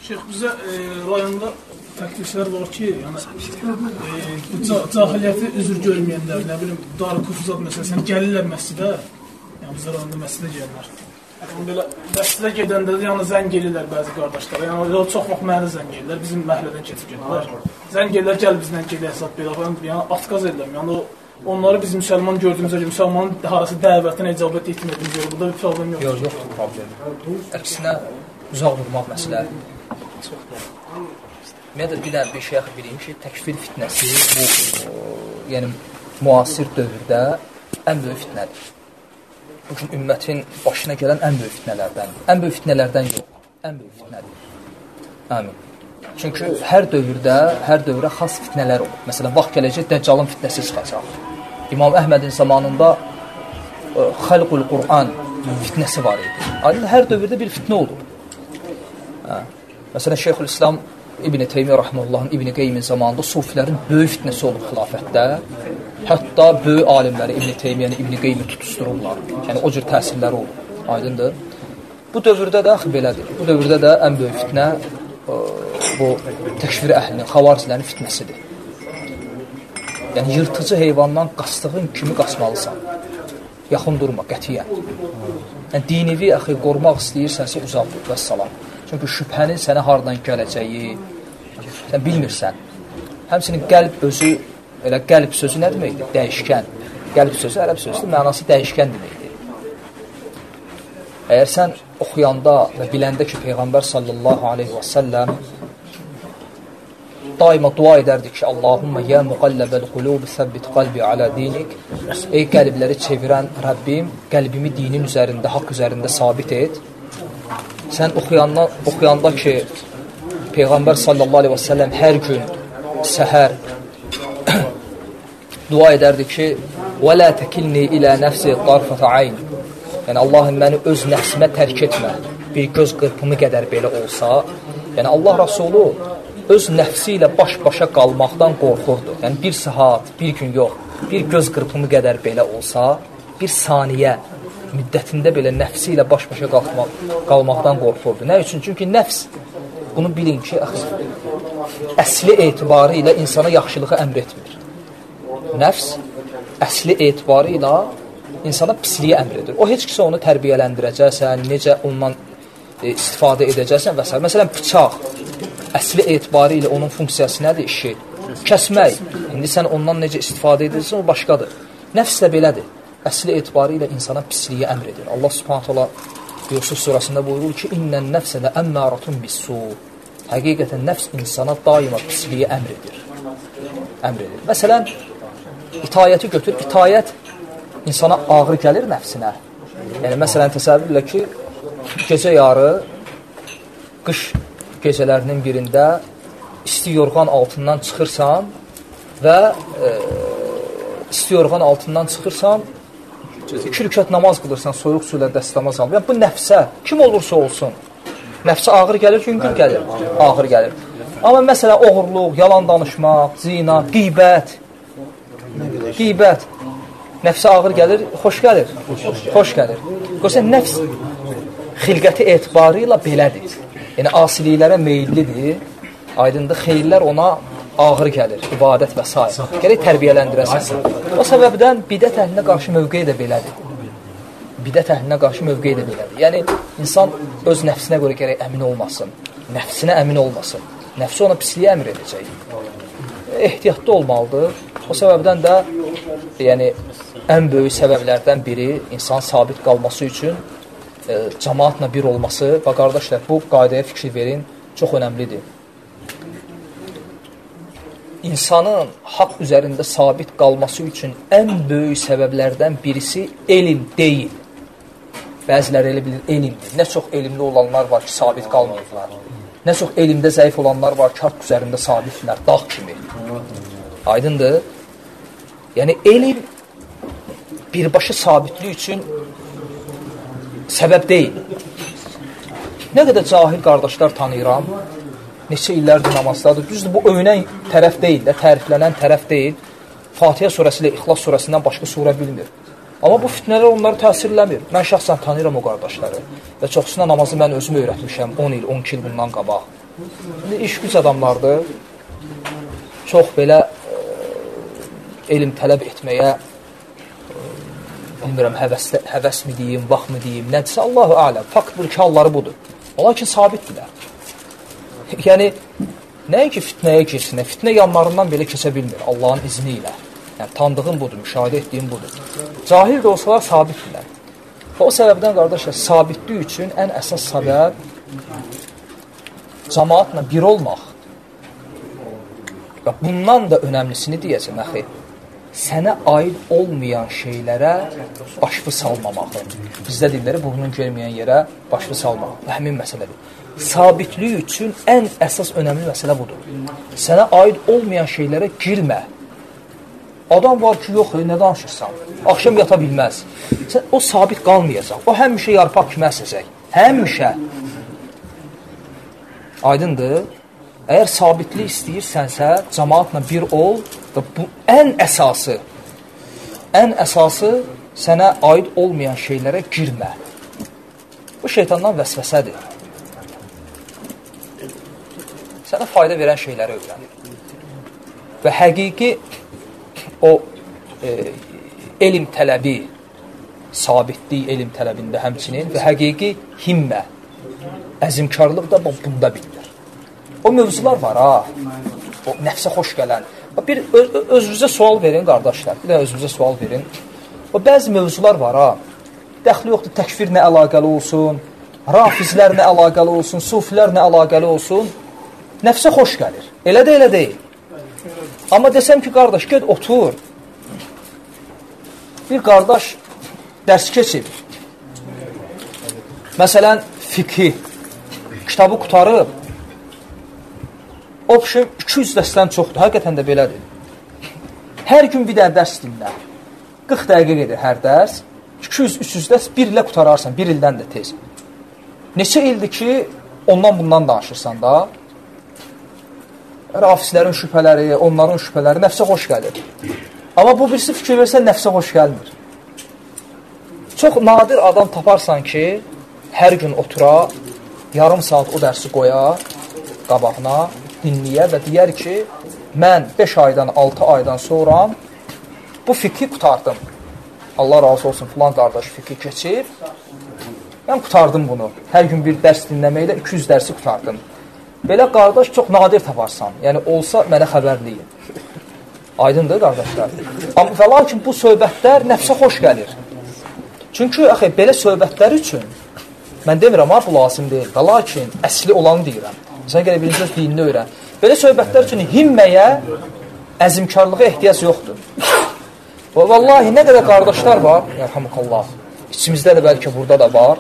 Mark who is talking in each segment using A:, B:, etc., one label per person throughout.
A: Şeyx, bizə rayonda təkliflər var ki, bu cahiliyyəti üzr görməyənlər, nə bilim, darı kufuzat məsələsini gəlirlər məscidə, yəni bizə rayonda məscidə gəlirlər. Belə məscidə gedəndə də yəni zəng gelirlər bəzi qardaşlar, yəni çox vaxt mənə zəng gelirlər, bizim məhəllədən keçib gedirlər. Zəng gelirlər, gəl bizlə gedək hesab belə, yəni atqaz edirlər, yəni onları biz müsəlman gördüyümüzə görə, müsəlmanın harası dəvətinə icabət etmədiyimiz görə, burada bir problem yoxdur.
B: Yox, yoxdur problem. Əksinə, uzaq durmaq məsələ. Ümumiyyətlə, bir dənə bir şey bileyim ki, təkfir fitnəsi bu, yəni müasir dövrdə ən böyük fitnədir. Bugün ümmətin başına gələn ən böyük fitnələrdəndir. Ən böyük fitnələrdən yox, ən böyük fitnədir. Amin. Çünki hər dövrə xas fitnələr olur. Məsələn, vaxt gələcək, Dəccalın fitnəsi çıxacaq. İmam Əhmədin zamanında Xəlqul Qur'an fitnəsi var idi. Aydın, hər dövrdə bir fitnə olur. Məsələn, Şeyxülislam İbn Teymiyyə Rəhməhullahın, İbn Qeymin zamanında sufilərin böyük fitnəsi olub xilafətdə. Hətta böyük alimləri İbn Teymiyyəni, İbn Qeymi tutuşdururlar. Yəni, o cür təsirləri olur. Aydındır. Bu dövrdə də belədir. Bu dövrdə də ən böyük fitnə bu təkfir əhlinin, xavaricilərin fitnəsidir. Yəni, yırtıcı heyvandan qaçdığın kimi qaçmalısan. Yaxın durma, qətiyyən. Yəni, dinivi əxi qorumaq istəyirsənsə uzaq dur, vəssalam. Çünki şübhənin sənə haradan gələcəyi, sən bilmirsən. Həmçinin qəlb özü, elə qəlb sözü nə deməkdir? Dəyişkən. Qəlb sözü, ərəb sözüdür, mənası dəyişkən deməkdir. Əgər sən oxuyanda və biləndə ki, Peyğəmbər sallallahu aleyhi və səlləm daima dua edərdik ki, Allahumma ya müqalləbəl qulubi səbbit qalbi alə dinik. Ey qəlbləri çevirən Rəbbim, qəlbimi dinin üzərində, haqq üzərində sabit et. Sən oxuyanda ki, Peyğəmbər sallallahu aleyhi və səlləm hər gün səhər dua edərdi ki, وَلَا تَكِلْنِي إِلَى نَفْسِ طَرْفَةَ عَيْنِ. Yəni, Allahım, məni öz nəfsimə tərk etmə, bir göz qırpımı qədər belə olsa. Yəni, Allah Rasulü öz nəfsi ilə baş-başa qalmaqdan qorxurdu. Yəni, bir saat, bir gün yox, bir göz qırpımı qədər belə olsa, bir saniyə müddətində belə nəfsi ilə baş-başa qalmaqdan qorxurdu. Nə üçün? Çünki nəfs, bunu bilin ki, əsli etibarı ilə insana yaxşılığı əmr etmir. Nəfs, əsli etibarı ilə insana pisliyi əmr edir. O, heç kəsə onu tərbiyələndirəcəksən, necə ondan istifadə edəcəksən və s. Məsələn, bıçaq, əsli etibarı ilə onun funksiyası nədir? İşi, kəsmək. İndi sən ondan necə istifadə edirsən, o başqadır. Nəfs də belədir. Əsli etibarı ilə insana pisliyi əmr edir. Allah subhanət hala Yusuf surasında buyurur ki, İnnən nəfsə də əmməratun bissu. Həqiqətən nəfs insana daima pisliyi əmr edir. Məsələn, itayəti götür. İtayət insana ağır gəlir nəfsinə. Yəni, məsələn, təsəvvür elə ki, gecə yarı, qış gecələrinin birində isti yorğan altından çıxırsan və isti yorğan altından çıxırsan, 2 rükət namaz qılırsan, soyuq su ilə dəstəmaz alır. Yəni, bu nəfsə, kim olursa olsun, nəfsə ağır gəlir, yüngül gəlir, ağır gəlir. Amma məsələn, oğurluq, yalan danışmaq, zina, qeybət, nəfsə ağır gəlir, xoş gəlir. Qoysa, nəfs xilqəti etibarı ilə belədir. Yəni, asiliklərə meyillidir, aydındır, xeyirlər ona ağır gəlir, ibadət və s. Gərək tərbiyələndirəsən. O səbəbdən bidət əhlinə qarşı mövqeyi də belədir. Yəni, insan öz nəfsinə görə gərək əmin olmasın, nəfsinə əmin olmasın. Nəfsi ona pisliyə əmr edəcək. Ehtiyatlı olmalıdır. O səbəbdən də yəni, ən böyük səbəblərdən biri insan sabit qalması üçün cəmaatla bir olması və qardaşlar, bu qaydaya fikir verin, çox önəmlidir. İnsanın haqq üzərində sabit qalması üçün ən böyük səbəblərdən birisi elm deyil. Bəziləri elə bilir, elmdir. Nə çox elmli olanlar var ki, sabit qalmayıblar. Nə çox elmdə zəif olanlar var ki, haqq üzərində sabitlər, dağ kimi. Aydındır. Yəni, elm birbaşa sabitlik üçün səbəb deyil. Nə qədər cahil qardaşlar tanıyıram, neçə illərdir namazdadır. Düzdür, bu övünən tərəf deyil, təriflənən tərəf deyil. Fatihə surəsi ilə İxlas surəsindən başqa surə bilmir. Amma bu fitnələr onları təsirləmir. Mən şəxsən tanıyıram o qardaşları. Və çoxsuna namazı mən özüm öyrətmişəm 10 il, 12 il bundan qabaq. İş güc adamlardır. Çox belə elm tələb etməyə bilmirəm, həvəs mi deyim, vaxt mı deyim, nədirsə, Allahu aləm. Fakt budur ki, halları budur. Lakin sabitdirlər. Yəni, nəinki fitnəyə girsin, fitnə yanlarından belə keçə bilmir, Allahın izni ilə. Yəni, tanıdığım budur, müşahidə etdiyim budur. Cahil də olsalar, sabitdirlər. Və o səbəbdən, qardaşlar, sabitlik üçün ən əsas səbəb cəmaatla bir olmaq. Və bundan da önəmlisini deyəcəm, əxi, sənə aid olmayan şeylərə başvı salmamağı. Bizdə dilləri burnun görməyən yerə başvı salmaq. Və həmin məsələdir. Sabitlik üçün ən əsas önəmli məsələ budur. Sənə aid olmayan şeylərə girmə. Adam var ki, yox, nə danışırsan? Axşam yata bilməz. Sən, o sabit qalmayacaq. O həmişə yarpaq kimi əsəcək. Həmişə. Aydındır. Əgər sabitlik istəyirsənsə, cəmaatla bir ol və bu ən əsası sənə aid olmayan şeylərə girmə. Bu şeytandan vəsvəsədir. Sənə fayda verən şeyləri öyrənir. Və həqiqi o elm tələbi, sabitlik elm tələbində həmçinin və həqiqi himmə, əzimkarlıq da bunda bilir. O mövzular var, ha. O nəfsə xoş gələn. Bir özünüzə sual verin, qardaşlar. Bir də özünüzə sual verin. O bəzi mövzular var, ha. Dəxli yoxdur, təkfir nə əlaqəli olsun, rafizlər nə əlaqəli olsun, sufilər nə əlaqəli olsun. Nəfsə xoş gəlir. Elə də elə deyil. Amma desəm ki, qardaş, get otur. Bir qardaş dərs keçib. Məsələn, fiqhi kitabı qutarıb. Option 200 dərsdən çoxdur. Həqiqətən də belədir. Hər gün bir dənə dərs dinlə. 40 dəqiqə gedir hər dərs. 200-300 dərs bir ilə qutararsan. Bir ildən də tez. Neçə ildir ki, ondan bundan danışırsan da. Rafislərin şübhələri, onların şübhələri nəfsə xoş gəlir. Amma bu birisi fikir versə nəfsə xoş gəlmir. Çox nadir adam taparsan ki, hər gün otura, yarım saat o dərsi qoya qabağına, dinləyə və deyər ki, mən 5 aydan, 6 aydan sonra bu fikri qutardım. Allah razı olsun, filan qardaş fikri keçib, mən qutardım bunu. Hər gün bir dərs dinləməklə 200 dərsi qutardım. Belə qardaş çox nadir taparsan. Yəni, olsa mənə xəbərliyin. Aydındır, qardaşlar. Və lakin bu söhbətlər nəfsə xoş gəlir. Çünki, əxi, belə söhbətlər üçün, mən demirəm, bu lazım deyil. Və lakin, əsli olanı deyirəm. Sən gələ birinci öz dinini öyrən. Belə söhbətlər üçün himməyə, əzimkarlığa ehtiyac yoxdur. Və vallahi, nə qədər qardaşlar var, yərhamukallah, içimizdə də bəlkə burada da var,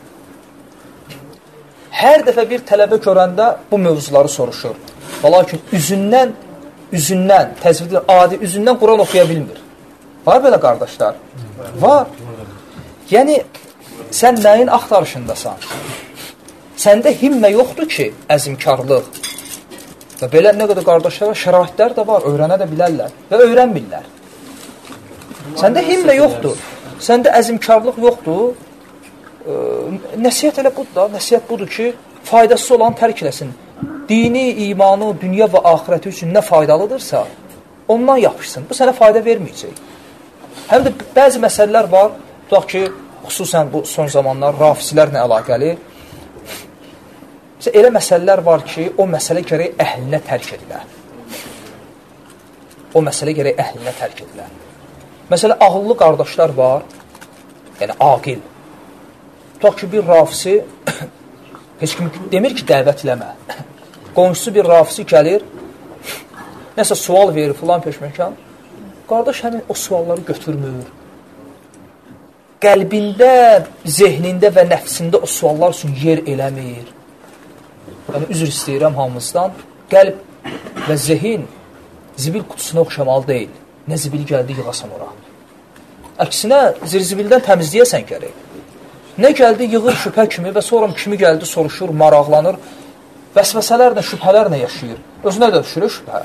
B: hər dəfə bir tələbə görəndə bu mövzuları soruşur. Və lakin üzündən, təzvidir, adi üzündən Quran oxuya bilmir. Var belə qardaşlar? Var. Yəni, sən nəyin axtarışındasan? Səndə himmə yoxdur ki, əzimkarlıq. Və belə nə qədər qardaşlara şəraitlər də var, öyrənə də bilərlər və öyrənmirlər. Səndə himmə yoxdur, səndə əzimkarlıq yoxdur. Nəsiyyət elə budur da, nəsiyyət budur ki, faydası olan tərk eləsin. Dini, imanı, dünya və axirəti üçün nə faydalıdırsa, ondan yapışsın. Bu sənə fayda verməyəcək. Həm də bəzi məsələlər var, tutaq ki, xüsusən bu son zamanlar rafislərlə əlaqəli. Elə məsələlər var ki, o məsələ gərək əhlinə tərk edilər. O məsələ gərək əhlinə tərk edilər. Məsələ, ağıllı qardaşlar var, yəni aqil. Tutaq ki, bir rafisi heç kim demir ki, dəvət eləmə. Qonşusu bir rafisi gəlir, nəsə sual verir filan peşməkan. Qardaş həmin o sualları götürmür. Qəlbində, zehnində və nəfsində o suallar üçün yer eləmir. Yəni, üzr istəyirəm hamımızdan. Qəlb və zehin zibil qutusuna oxşamalı deyil. Nə zibil gəldi, yığasan ora. Əksinə, zirzibildən təmizləyəsən gərək. Nə gəldi, yığır şübhə kimi və sonra kimi gəldi, soruşur, maraqlanır, vəsvəsələrlə, şübhələrlə yaşayır. Özünə də düşürür şübhə.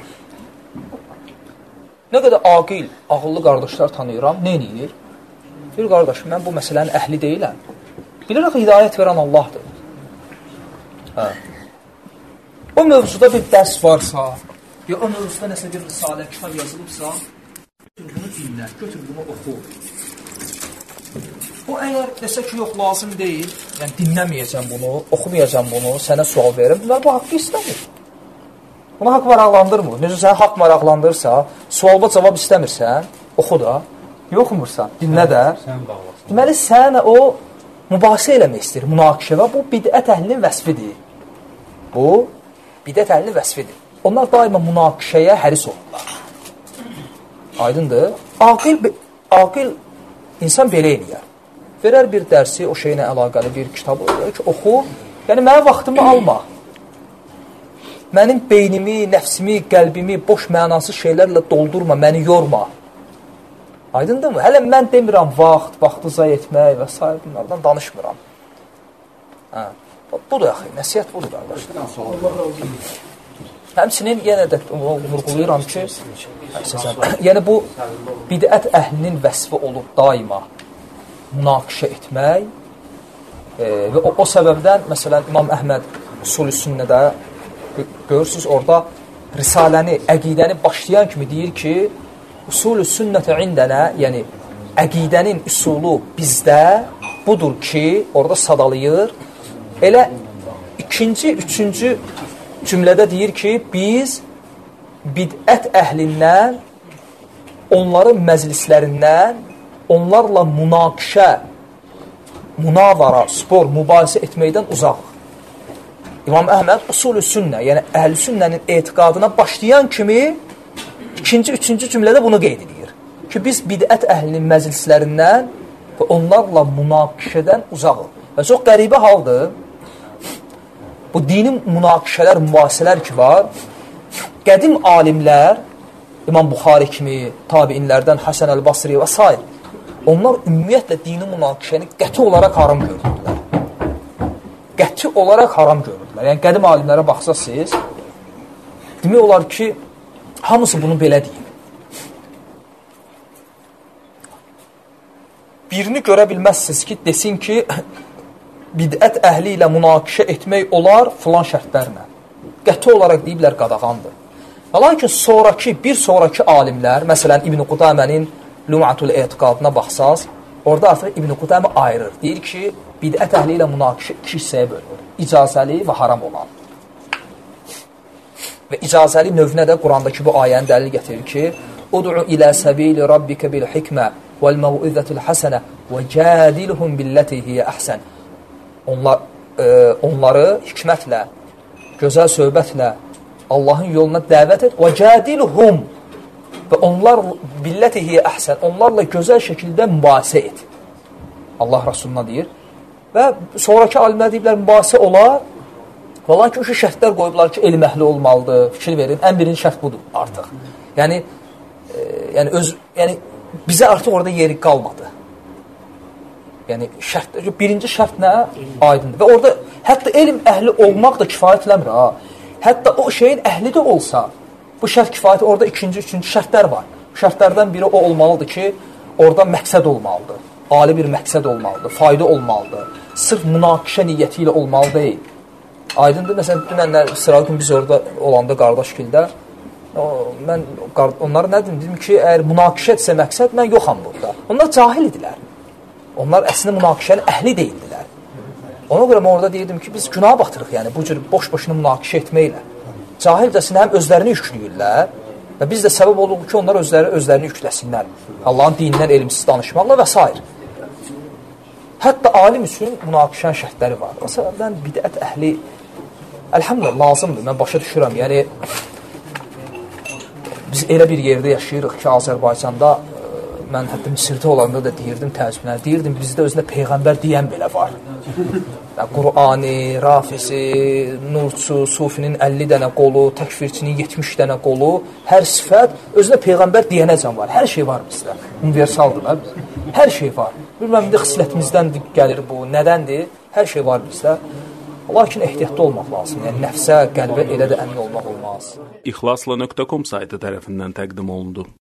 B: Nə qədər aqil, ağıllı qardaşlar tanıyıram, nə eləyir? Bir qardaşım, mən bu məsələnin əhli deyiləm. Bilirək, hidayət verən Allahdır. Hə. o mövzuda bir dərs varsa, ya o mövzuda nəsə bir risalə, kitab yazılıbsa, götür bunu dinlə, götür bunu oxu. O əgər desə ki, yox, lazım deyil, yəni dinləməyəcəm bunu, oxumayacam bunu, sənə sual verim, bunlar bu haqqı istəmir. Buna haqq maraqlandırmır. Necə sənə haqq maraqlandırsa, sualba cavab istəmirsən, oxu da, yoxmursan, dinlə də. Deməli, sənə o mübahisə eləmək istəyir, münaqişə və bu bidət əhlinin vəsfidir. Bu, bidət əhlinin vəsfidir. Onlar daima münaqişəyə həris olurlar. Aydındır. Aqil insan belə eləyər. Verər bir dərsi, o şeylə əlaqəli bir kitabı, oxu. Yəni, mənə vaxtımı alma. Mənim beynimi, nəfsimi, qəlbimi boş mənasız şeylərlə doldurma, məni yorma. Aydındır mı? Hələ mən demirəm vaxtı zay etmək və s. bunlardan danışmıram. Budur, axı, nəsiyyət budur, qardaşlar. Həmçinin yenə də vurğulayıram ki, yəni bu bidət əhlinin vəsfi olub daima münaqişə etmək və o səbəbdən, məsələn, İmam Əhməd Usul-i Sünnədə görürsünüz, orada risaləni, əqidəni başlayan kimi deyir ki, Usul-i Sünnətə indənə, yəni əqidənin üsulu bizdə budur ki, orada sadalayır, elə ikinci, üçüncü cümlədə deyir ki, biz bidət əhlindən, onların məclislərindən, onlarla münaqişə, münavara, spor, mübahisə etməkdən uzaq. İmam Əhməd usul-ü sünnə, yəni əhl-i sünnənin etiqadına başlayan kimi ikinci, üçüncü cümlədə bunu qeyd edir. Ki, biz bidət əhlinin məclislərindən və onlarla münaqişədən uzaqıq. Və çox qəribə haldır, bu dini münaqişələr, mübahisələr ki var, qədim alimlər, İmam Buxari kimi, tabiinlərdən Həsən Əl-Basri və s. onlar ümumiyyətlə dini münaqişəni qəti olaraq haram görürdülər. Qəti olaraq haram görürdülər. Yəni, qədim alimlərə baxsaq siz, demək olar ki, hamısı bunu belə deyir. Birini görə bilməzsiniz ki, desin ki, bidət əhli ilə münaqişə etmək olar filan şərtlərlə. Qəti olaraq deyiblər qadağandır. Lakin bir sonraki alimlər, məsələn, İbn-i Qudamənin Lum'atul Etiqadına baxsaz, orada artıq İbn-i Qudamə ayırır. Deyir ki, bidət əhli ilə münaqişə iki hissəyə bölünür. İcazəli və haram olan. Və icazəli növünə də Qurandakı bu ayəni dəlil gətirir ki, Ud'u ilə səbili rabbikə bil hikmə vəl-məv'izzətil həsənə və cədilhum billəti hiyyə əhsən. Onları hikmətlə, gözəl söhbətlə Allahın yoluna dəvət et və cədilhum və onlar billəti hiyyə əhsən. Onlarla gözəl şəkildə mübahisə et. Allah Rasuluna deyir. Və sonraki alimlər deyiblər, mübahisə olar. Və lakin şu şərtlər qoyublar ki, elm əhli olmalıdır, fikir verin. Ən birinci şərt budur artıq. Yəni bizə artıq orada yeri qalmadı. Yəni, birinci şərt nə? Aydındır. Və orada hətta elm əhli olmaq da kifayətləmir. Hətta o şeyin əhli də olsa, bu şərt kifayət, orada ikinci, üçüncü şərtlər var. Şərtlərdən biri o olmalıdır ki, orada məqsəd olmalıdır. Ali bir məqsəd olmalıdır, fayda olmalıdır. Sırf münaqişə niyyəti ilə olmalı deyil. Aydındır, məsələn, dünənlər, sıra gün biz orada olanda qardaşgildə, mən onlara nə dedim ki, əgər münaqişə etsə məqsəd, mən yoxam burada. Onlar cahil idilər. Onlar əslində münaqişənin əhli deyildilər. Ona görə mən orada deyirdim ki, biz günah batırıq, yəni bu cür boş-boşuna münaqişə etməklə. Cahilcəsinə həm özlərini yükləyirlər və biz də səbəb olduq ki, onlar özlərini yükləsinlər. Allahın dinindən elmsiz danışmaqla və s. Hətta alim üçün münaqişənin şərtləri var. Məsələn, mən bidət əhli, əlhamdülillah, lazımdır, mən başa düşürəm. Yəni, biz elə bir yerdə yaşayırıq ki, Azərbaycanda, mən hətta Misirdə olanda da deyirdim təəccüblər, deyirdim, bizdə özündə Peyğəmbər deyən belə var. Qur'ani, Rafisi, Nurçu, Sufinin 50 dənə qolu, təkfirçinin 70 dənə qolu, hər sifət özündə Peyğəmbər deyənəcən var. Hər şey var bizdə. Universaldır. Hər şey var. Bilməm, indi xislətimizdən gəlir bu, nədəndir? Hər şey var bizdə. Lakin ehtiyatlı olmaq lazım. Yəni, nəfsə, qəlbə elə də əmin olmaq olmaz.
C: İxlasla.com saytı tərəfindən təqdim olundu.